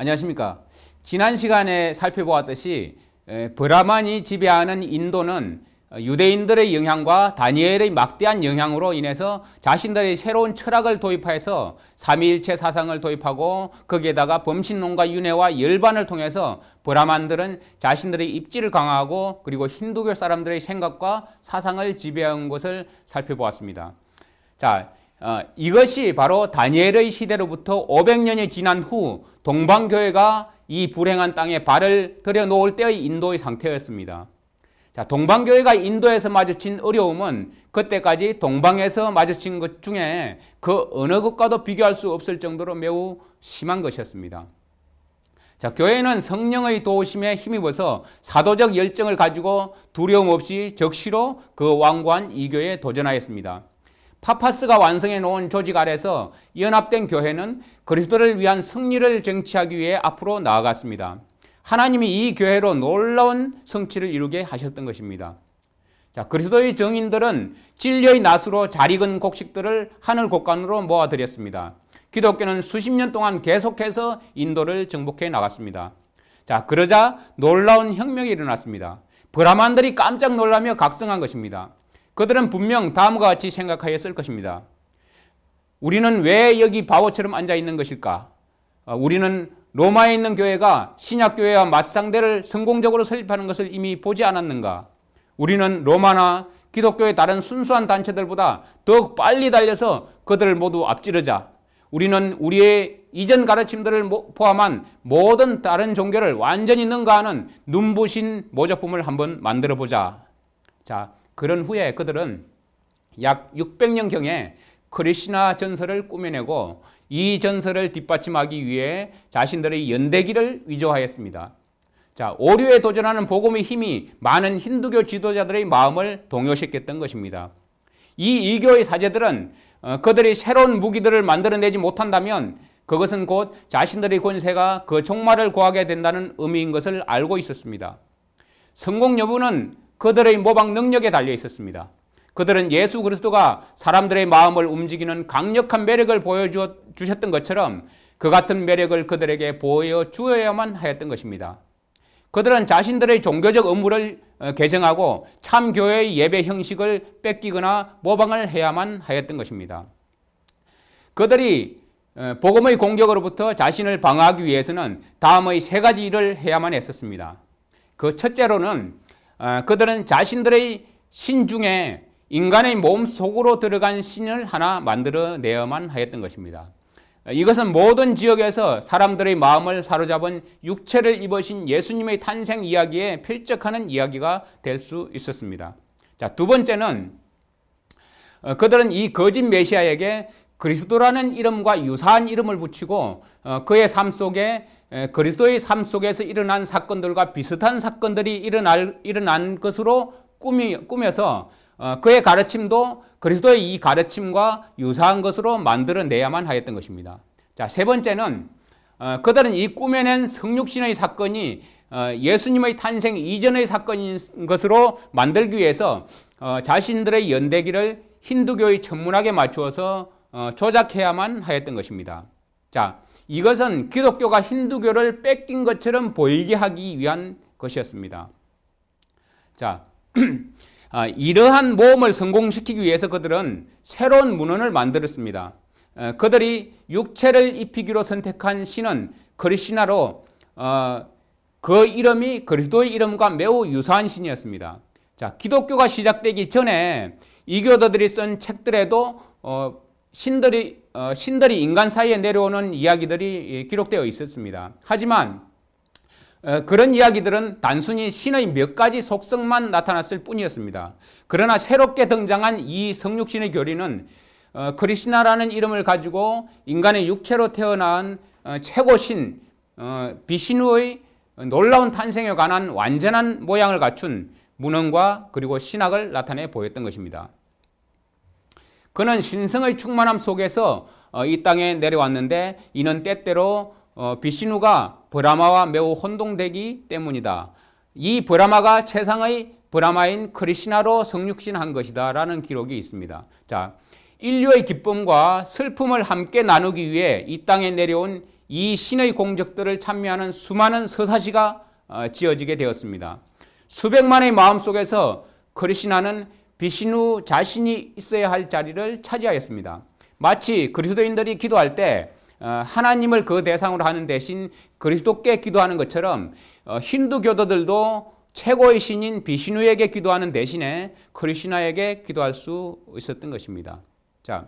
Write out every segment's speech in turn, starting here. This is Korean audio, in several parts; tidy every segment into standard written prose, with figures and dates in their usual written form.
안녕하십니까. 지난 시간에 살펴보았듯이 브라만이 지배하는 인도는 유대인들의 영향과 다니엘의 막대한 영향으로 인해서 자신들의 새로운 철학을 도입해서 삼위일체 사상을 도입하고 거기에다가 범신론과 윤회와 열반을 통해서 브라만들은 자신들의 입지를 강화하고 그리고 힌두교 사람들의 생각과 사상을 지배한 것을 살펴보았습니다. 자, 이것이 바로 다니엘의 시대로부터 500년이 지난 후 동방교회가 이 불행한 땅에 발을 들여놓을 때의 인도의 상태였습니다. 자, 동방교회가 인도에서 마주친 어려움은 그때까지 동방에서 마주친 것 중에 그 어느 것과도 비교할 수 없을 정도로 매우 심한 것이었습니다. 자, 교회는 성령의 도우심에 힘입어서 사도적 열정을 가지고 두려움 없이 적시로 그 완고한 이교에 도전하였습니다. 파파스가 완성해 놓은 조직 아래서 연합된 교회는 그리스도를 위한 승리를 쟁취하기 위해 앞으로 나아갔습니다. 하나님이 이 교회로 놀라운 성취를 이루게 하셨던 것입니다. 자, 그리스도의 정인들은 진리의 낫으로 잘 익은 곡식들을 하늘 곳간으로 모아드렸습니다. 기독교는 수십 년 동안 계속해서 인도를 정복해 나갔습니다. 자, 그러자 놀라운 혁명이 일어났습니다. 브라만들이 깜짝 놀라며 각성한 것입니다. 그들은 분명 다음과 같이 생각하였을 것입니다. 우리는 왜 여기 바보처럼 앉아 있는 것일까? 우리는 로마에 있는 교회가 신약교회와 맞상대를 성공적으로 설립하는 것을 이미 보지 않았는가? 우리는 로마나 기독교의 다른 순수한 단체들보다 더욱 빨리 달려서 그들을 모두 앞지르자. 우리는 우리의 이전 가르침들을 포함한 모든 다른 종교를 완전히 능가하는 눈부신 모조품을 한번 만들어보자. 자, 그런 후에 그들은 약 600년경에 크리시나 전설을 꾸며내고 이 전설을 뒷받침하기 위해 자신들의 연대기를 위조하였습니다. 자, 오류에 도전하는 복음의 힘이 많은 힌두교 지도자들의 마음을 동요시켰던 것입니다. 이 이교의 사제들은 그들이 새로운 무기들을 만들어내지 못한다면 그것은 곧 자신들의 권세가 그 종말을 구하게 된다는 의미인 것을 알고 있었습니다. 성공 여부는 그들의 모방 능력에 달려 있었습니다. 그들은 예수 그리스도가 사람들의 마음을 움직이는 강력한 매력을 보여주셨던 것처럼 그 같은 매력을 그들에게 보여주어야만 하였던 것입니다. 그들은 자신들의 종교적 업무를 개정하고 참 교회의 예배 형식을 뺏기거나 모방을 해야만 하였던 것입니다. 그들이 복음의 공격으로부터 자신을 방어하기 위해서는 다음의 세 가지 일을 해야만 했었습니다. 그 첫째로는 그들은 자신들의 신 중에 인간의 몸 속으로 들어간 신을 하나 만들어내야만 하였던 것입니다. 이것은 모든 지역에서 사람들의 마음을 사로잡은 육체를 입으신 예수님의 탄생 이야기에 필적하는 이야기가 될 수 있었습니다. 자, 두 번째는 그들은 이 거짓 메시아에게 그리스도라는 이름과 유사한 이름을 붙이고 그의 삶 속에 그리스도의 삶 속에서 일어난 사건들과 비슷한 사건들이 일어난 것으로 꾸며서 그의 가르침도 그리스도의 이 가르침과 유사한 것으로 만들어내야만 하였던 것입니다. 자, 세 번째는 그들은 이 꾸며낸 성육신의 사건이 예수님의 탄생 이전의 사건인 것으로 만들기 위해서 자신들의 연대기를 힌두교의 천문학에 맞추어서 조작해야만 하였던 것입니다. 자, 이것은 기독교가 힌두교를 뺏긴 것처럼 보이게 하기 위한 것이었습니다. 자, 이러한 모험을 성공시키기 위해서 그들은 새로운 문헌을 만들었습니다. 그들이 육체를 입히기로 선택한 신은 크리시나로 그 이름이 그리스도의 이름과 매우 유사한 신이었습니다. 자, 기독교가 시작되기 전에 이교도들이 쓴 책들에도 신들이 인간 사이에 내려오는 이야기들이 기록되어 있었습니다. 하지만 그런 이야기들은 단순히 신의 몇 가지 속성만 나타났을 뿐이었습니다. 그러나 새롭게 등장한 이 성육신의 교리는 크리시나라는 이름을 가지고 인간의 육체로 태어난 최고신 비시누의 놀라운 탄생에 관한 완전한 모양을 갖춘 문헌과 그리고 신학을 나타내 보였던 것입니다. 그는 신성의 충만함 속에서 이 땅에 내려왔는데 이는 때때로 비시누가 브라마와 매우 혼동되기 때문이다. 이 브라마가 최상의 브라마인 크리시나로 성육신한 것이다 라는 기록이 있습니다. 자, 인류의 기쁨과 슬픔을 함께 나누기 위해 이 땅에 내려온 이 신의 공적들을 찬미하는 수많은 서사시가 지어지게 되었습니다. 수백만의 마음속에서 크리시나는 비신우 자신이 있어야 할 자리를 차지하였습니다. 마치 그리스도인들이 기도할 때 하나님을 그 대상으로 하는 대신 그리스도께 기도하는 것처럼 힌두 교도들도 최고의 신인 비신우에게 기도하는 대신에 크리시나에게 기도할 수 있었던 것입니다. 자,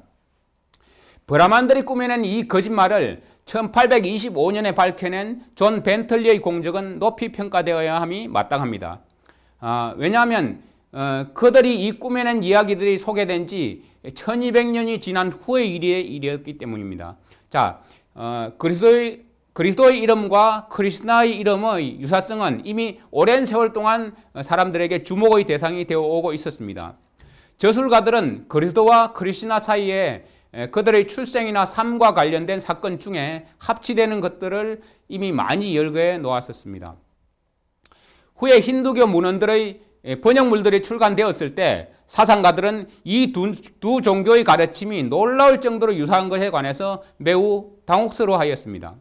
브라만들이 꾸며낸 이 거짓말을 1825년에 밝혀낸 존 벤틀리의 공적은 높이 평가되어야 함이 마땅합니다. 왜냐하면 그들이 이 꾸며낸 이야기들이 소개된 지 1200년이 지난 후의 일이었기 때문입니다. 자, 그리스도의 이름과 크리스나의 이름의 유사성은 이미 오랜 세월 동안 사람들에게 주목의 대상이 되어 오고 있었습니다. 저술가들은 그리스도와 크리스나 사이에 그들의 출생이나 삶과 관련된 사건 중에 합치되는 것들을 이미 많이 열거해 놓았었습니다. 후에 힌두교 문헌들의 번역물들이 출간되었을 때 사상가들은 이 두 종교의 가르침이 놀라울 정도로 유사한 것에 관해서 매우 당혹스러워하였습니다.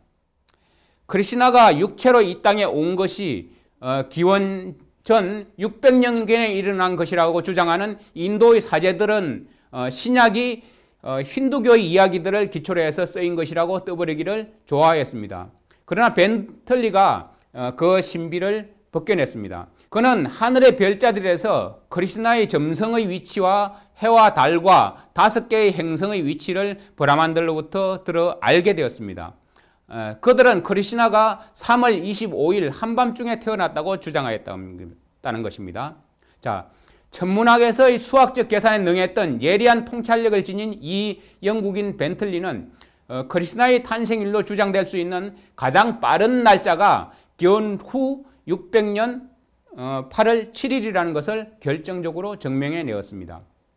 크리시나가 육체로 이 땅에 온 것이 기원 전 600년경에 일어난 것이라고 주장하는 인도의 사제들은 신약이 힌두교의 이야기들을 기초로 해서 쓰인 것이라고 떠버리기를 좋아했습니다. 그러나 벤틀리가 그 신비를 벗겨냈습니다. 그는 하늘의 별자들에서 크리스나의 점성의 위치와 해와 달과 5개의 행성의 위치를 브라만들로부터 들어 알게 되었습니다. 그들은 크리스나가 3월 25일 한밤중에 태어났다고 주장하였다는 것입니다. 자, 천문학에서의 수학적 계산에 능했던 예리한 통찰력을 지닌 이 영국인 벤틀리는 크리스나의 탄생일로 주장될 수 있는 가장 빠른 날짜가 기원후 600년 8월 7일이라는 것을 결정적으로 증명해 내었습니다.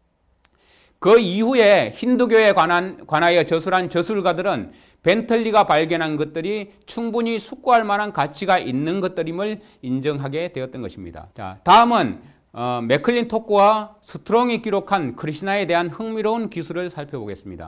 그 이후에 힌두교에 관하여 저술한 저술가들은 벤틀리가 발견한 것들이 충분히 숙고할 만한 가치가 있는 것들임을 인정하게 되었던 것입니다. 자, 다음은 맥클린토크와 스트롱이 기록한 크리시나에 대한 흥미로운 기술을 살펴보겠습니다.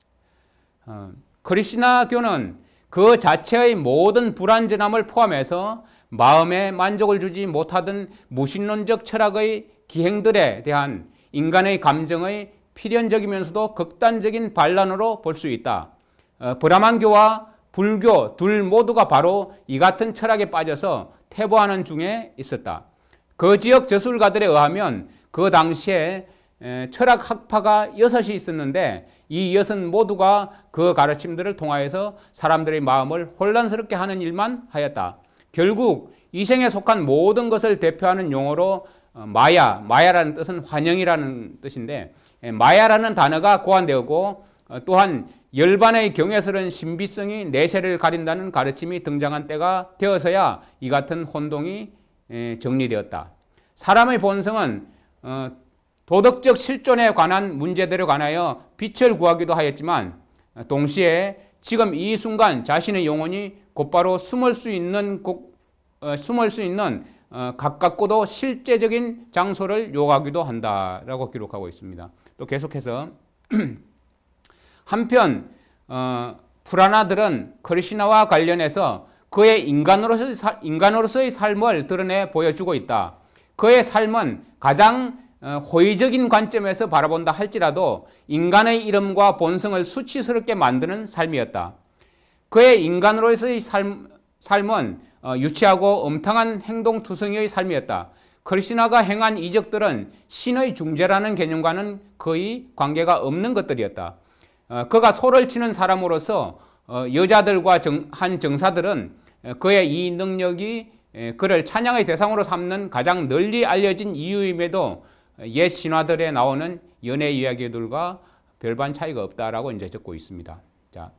크리시나교는 그 자체의 모든 불완전함을 포함해서 마음에 만족을 주지 못하던 무신론적 철학의 기행들에 대한 인간의 감정의 필연적이면서도 극단적인 반란으로 볼 수 있다. 브라만교와 불교 둘 모두가 바로 이 같은 철학에 빠져서 퇴보하는 중에 있었다. 그 지역 저술가들에 의하면 그 당시에 철학 학파가 6이 있었는데 이 6 모두가 그 가르침들을 통하여서 사람들의 마음을 혼란스럽게 하는 일만 하였다. 결국 이생에 속한 모든 것을 대표하는 용어로 마야라는 뜻은 환영이라는 뜻인데 마야라는 단어가 고안되었고 또한 열반의 경외스러운 신비성이 내세를 가린다는 가르침이 등장한 때가 되어서야 이 같은 혼동이 정리되었다. 사람의 본성은 도덕적 실존에 관한 문제들에 관하여 빛을 구하기도 하였지만 동시에 지금 이 순간 자신의 영혼이 곧바로 숨을 수 있는 가깝고도 실제적인 장소를 요구하기도 한다라고 기록하고 있습니다. 또 계속해서 한편 프라나들은 크리시나와 관련해서 그의 인간으로서의 삶을 드러내 보여주고 있다. 그의 삶은 가장 호의적인 관점에서 바라본다 할지라도 인간의 이름과 본성을 수치스럽게 만드는 삶이었다. 그의 인간으로서의 삶은 유치하고 엄탕한 행동투성이의 삶이었다. 크리시나가 행한 이적들은 신의 중재라는 개념과는 거의 관계가 없는 것들이었다. 그가 소를 치는 사람으로서 여자들과 한 정사들은 그의 이 능력이 그를 찬양의 대상으로 삼는 가장 널리 알려진 이유임에도 옛 신화들에 나오는 연애 이야기들과 별반 차이가 없다라고 이제 적고 있습니다. 자,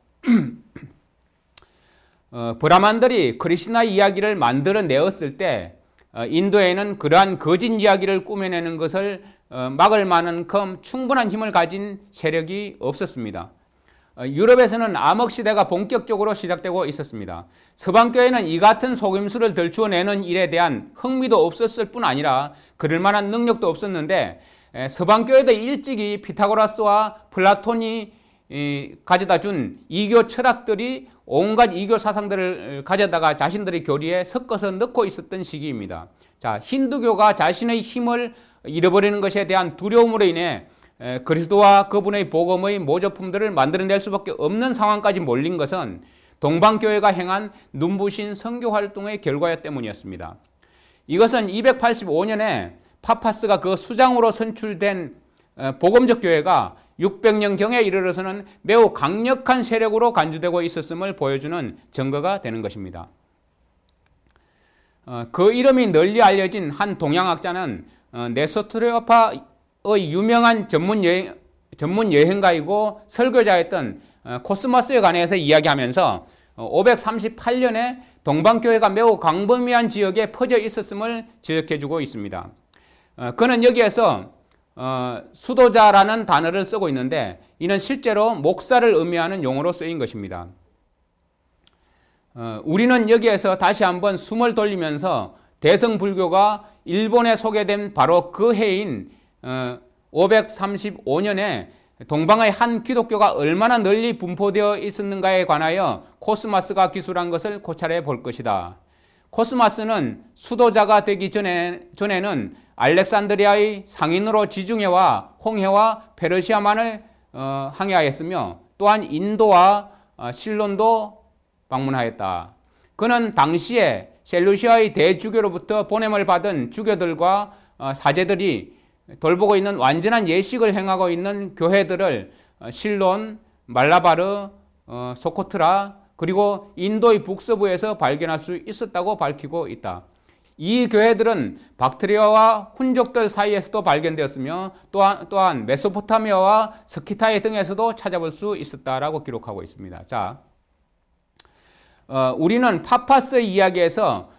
브라만들이 크리시나 이야기를 만들어내었을 때 인도에는 그러한 거짓 이야기를 꾸며내는 것을 막을 만큼 충분한 힘을 가진 세력이 없었습니다. 유럽에서는 암흑시대가 본격적으로 시작되고 있었습니다. 서방교회는 이 같은 속임수를 덜추어내는 일에 대한 흥미도 없었을 뿐 아니라 그럴 만한 능력도 없었는데 서방교회도 일찍이 피타고라스와 플라톤이 가져다 준 이교 철학들이 온갖 이교 사상들을 가져다가 자신들의 교리에 섞어서 넣고 있었던 시기입니다. 자, 힌두교가 자신의 힘을 잃어버리는 것에 대한 두려움으로 인해 그리스도와 그분의 복음의 모조품들을 만들어낼 수밖에 없는 상황까지 몰린 것은 동방교회가 행한 눈부신 선교 활동의 결과였 때문이었습니다. 이것은 285년에 파파스가 그 수장으로 선출된 복음적 교회가 600년경에 이르러서는 매우 강력한 세력으로 간주되고 있었음을 보여주는 증거가 되는 것입니다. 그 이름이 널리 알려진 한 동양학자는 네소트레오파의 유명한 전문 여행가이고 설교자였던 코스마스에 관해서 이야기하면서 538년에 동방교회가 매우 광범위한 지역에 퍼져 있었음을 지적해주고 있습니다. 그는 여기에서 수도자라는 단어를 쓰고 있는데 이는 실제로 목사를 의미하는 용어로 쓰인 것입니다. 우리는 여기에서 다시 한번 숨을 돌리면서 대성불교가 일본에 소개된 바로 그 해인 535년에 동방의 한 기독교가 얼마나 널리 분포되어 있었는가에 관하여 코스마스가 기술한 것을 고찰해 볼 것이다. 코스마스는 수도자가 되기 전에는 알렉산드리아의 상인으로 지중해와 홍해와 페르시아만을 항해하였으며 또한 인도와 실론도 방문하였다. 그는 당시에 셀루시아의 대주교로부터 보냄을 받은 주교들과 사제들이 돌보고 있는 완전한 예식을 행하고 있는 교회들을 실론, 말라바르, 소코트라 그리고 인도의 북서부에서 발견할 수 있었다고 밝히고 있다. 이 교회들은 박트리아와 훈족들 사이에서도 발견되었으며 또한 메소포타미아와 스키타이 등에서도 찾아볼 수 있었다라고 기록하고 있습니다. 자, 우리는 파파스의 이야기에서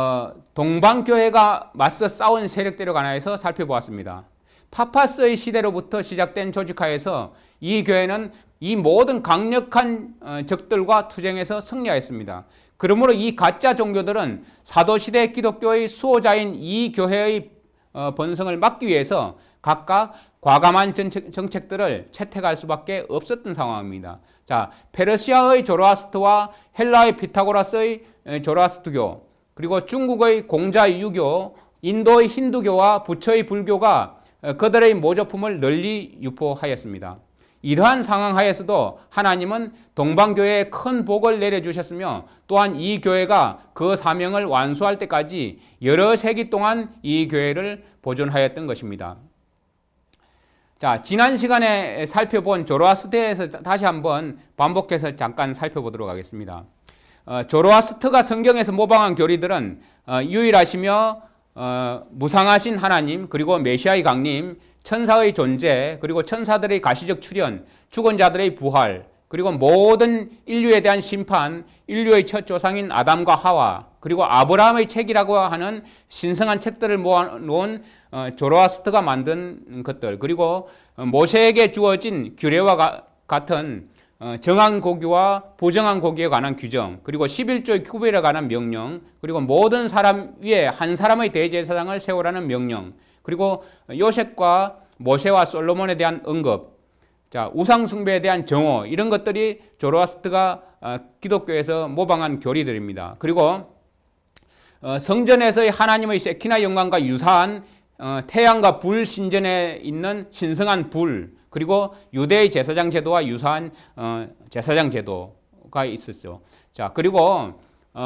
동방교회가 맞서 싸운 세력들에 관해서 살펴보았습니다. 파파스의 시대로부터 시작된 조직하에서 이 교회는 이 모든 강력한 적들과 투쟁에서 승리하였습니다. 그러므로 이 가짜 종교들은 사도시대 기독교의 수호자인 이 교회의 번성을 막기 위해서 각각 과감한 정책들을 채택할 수밖에 없었던 상황입니다. 자, 페르시아의 조로아스트와 헬라의 피타고라스의 조로아스트교, 그리고 중국의 공자 유교, 인도의 힌두교와 부처의 불교가 그들의 모조품을 널리 유포하였습니다. 이러한 상황 하에서도 하나님은 동방교회에 큰 복을 내려주셨으며 또한 이 교회가 그 사명을 완수할 때까지 여러 세기 동안 이 교회를 보존하였던 것입니다. 자, 지난 시간에 살펴본 조로아스트에서 다시 한번 반복해서 잠깐 살펴보도록 하겠습니다. 조로아스트가 성경에서 모방한 교리들은 유일하시며 무상하신 하나님, 그리고 메시아의 강림, 천사의 존재, 그리고 천사들의 가시적 출현, 죽은 자들의 부활, 그리고 모든 인류에 대한 심판, 인류의 첫 조상인 아담과 하와, 그리고 아브라함의 책이라고 하는 신성한 책들을 모아놓은 조로아스트가 만든 것들, 그리고 모세에게 주어진 규례와 같은 정한 고기와 부정한 고기에 관한 규정, 그리고 11조의 구별에 관한 명령, 그리고 모든 사람 위에 한 사람의 대제사장을 세우라는 명령, 그리고 요셉과 모세와 솔로몬에 대한 언급, 자, 우상숭배에 대한 정오, 이런 것들이 조로아스트가 기독교에서 모방한 교리들입니다. 그리고 성전에서의 하나님의 세키나 영광과 유사한 태양과 불 신전에 있는 신성한 불, 그리고 유대의 제사장 제도와 유사한 제사장 제도가 있었죠. 자, 그리고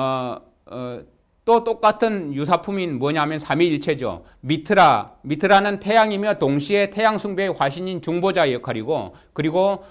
또 똑같은 유사품인 뭐냐면 삼위일체죠. 미트라는 태양이며 동시에 태양 숭배의 화신인 중보자의 역할이고, 그리고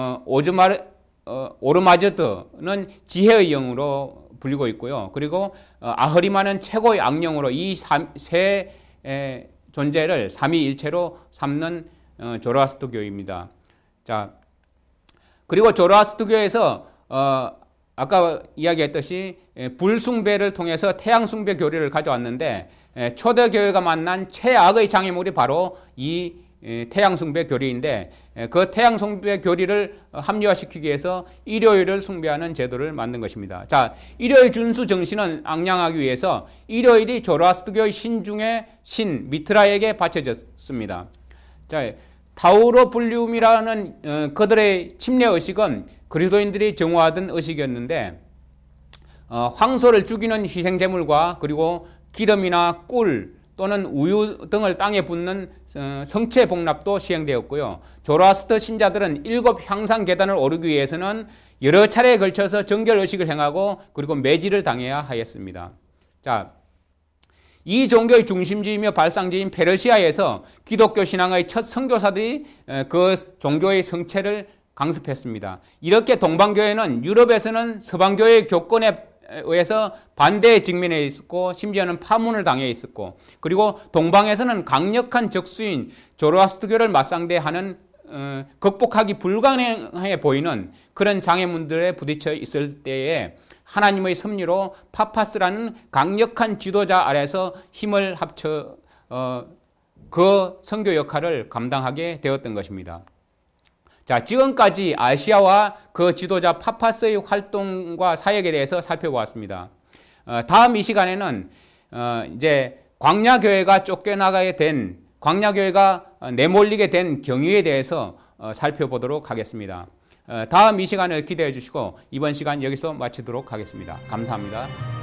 오르마저드는 지혜의 영으로 불리고 있고요. 그리고 아흐리마는 최고의 악령으로 이 세 존재를 삼위일체로 삼는 조로아스트교입니다. 자, 그리고 조로아스트교에서 아까 이야기했듯이 불숭배를 통해서 태양숭배 교리를 가져왔는데 초대교회가 만난 최악의 장애물이 바로 이 태양숭배 교리인데 그 태양숭배 교리를 합리화시키기 위해서 일요일을 숭배하는 제도를 만든 것입니다. 자, 일요일 준수 정신은 앙양하기 위해서 일요일이 조로아스트교의 신 중에 신 미트라에게 바쳐졌습니다. 자, 타우로불륨이라는 그들의 침례 의식은 그리스도인들이 정오하던 의식이었는데 황소를 죽이는 희생제물과 그리고 기름이나 꿀 또는 우유 등을 땅에 붓는 성체 복납도 시행되었고요. 조로아스터 신자들은 7 향상 계단을 오르기 위해서는 여러 차례에 걸쳐서 정결 의식을 행하고 그리고 매질을 당해야 하였습니다. 자, 이 종교의 중심지이며 발상지인 페르시아에서 기독교 신앙의 첫 선교사들이 그 종교의 성체를 강습했습니다. 이렇게 동방교회는 유럽에서는 서방교회의 교권에 의해서 반대에 직면해 있었고 심지어는 파문을 당해 있었고 그리고 동방에서는 강력한 적수인 조로아스터교를 맞상대하는 극복하기 불가능해 보이는 그런 장애물들에 부딪혀 있을 때에 하나님의 섭리로 파파스라는 강력한 지도자 아래서 힘을 합쳐 그 선교 역할을 감당하게 되었던 것입니다. 자, 지금까지 아시아와 그 지도자 파파스의 활동과 사역에 대해서 살펴보았습니다. 다음 이 시간에는 이제 광야교회가 쫓겨나게 된, 광야교회가 내몰리게 된 경위에 대해서 살펴보도록 하겠습니다. 다음 이 시간을 기대해 주시고 이번 시간 여기서 마치도록 하겠습니다. 감사합니다.